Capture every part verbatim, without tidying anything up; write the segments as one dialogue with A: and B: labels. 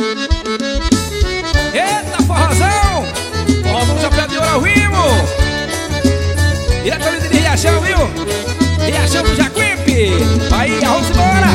A: Eita, forrozão! Forrozão Chapéu de Ouro ao vivo! Diretamente de Riachão, viu? Riachão do Jacuípe! Aí, vamos embora!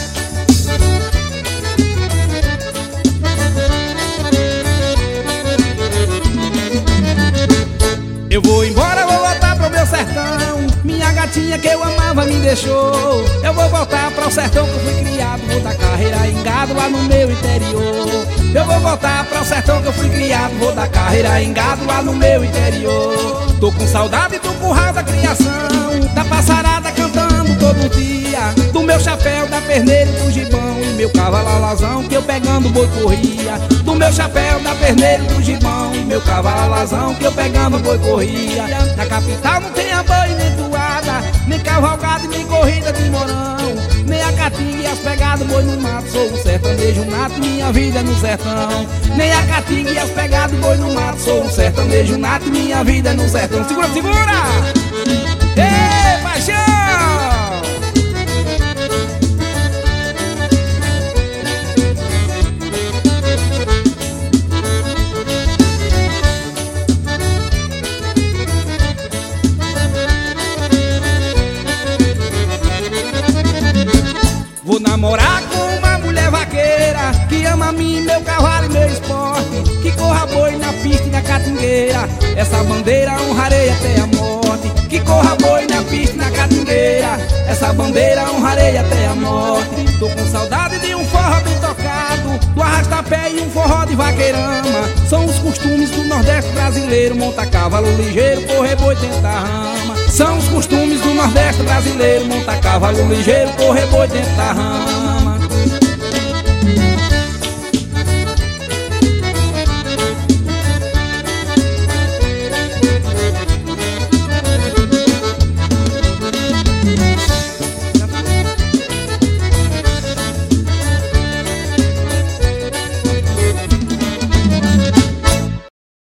A: Eu vou embora, vou voltar pro meu sertão. Minha gatinha que eu amava me deixou. Eu vou voltar pro sertão que eu fui criado. Vou dar carreira em gado lá no meu interior. Eu vou voltar pro sertão que eu fui criado. Vou dar carreira em gado lá no meu interior. Tô com saudade do curral da criação, da passarada cantando todo dia, do meu chapéu, da perneira e do gibão, e meu cavalo alazão que eu pegando boi corria. Do meu chapéu, da perneira e do gibão, e meu cavalo alazão que eu pegando boi corria. Na capital não tem a boi nem toada, nem cavalgada e nem corrida de morão, nem a caatinga e as pegadas boi no mato. Sou um sertanejo nato, minha vida é no sertão. Nem a caatinga e as pegadas boi no mato. Sou um sertanejo nato, minha vida é no sertão. Segura, segura! Ei, paixão! Vou namorar com uma mulher vaqueira que ama a mim, meu cavalo e meu esporte, que corra boi na pista e na catingueira. Essa bandeira honrarei até a morte. Que corra boi na pista e na catingueira. Essa bandeira honrarei até a morte. Tô com saudade de um forró bem tocado, do arrasta-pé e um forró de vaqueirama. São os costumes do Nordeste brasileiro: monta cavalo ligeiro, correr boi dentro da rama. São os costumes do Nordeste brasileiro: monta cavalo ligeiro, correr boi dentro da rama.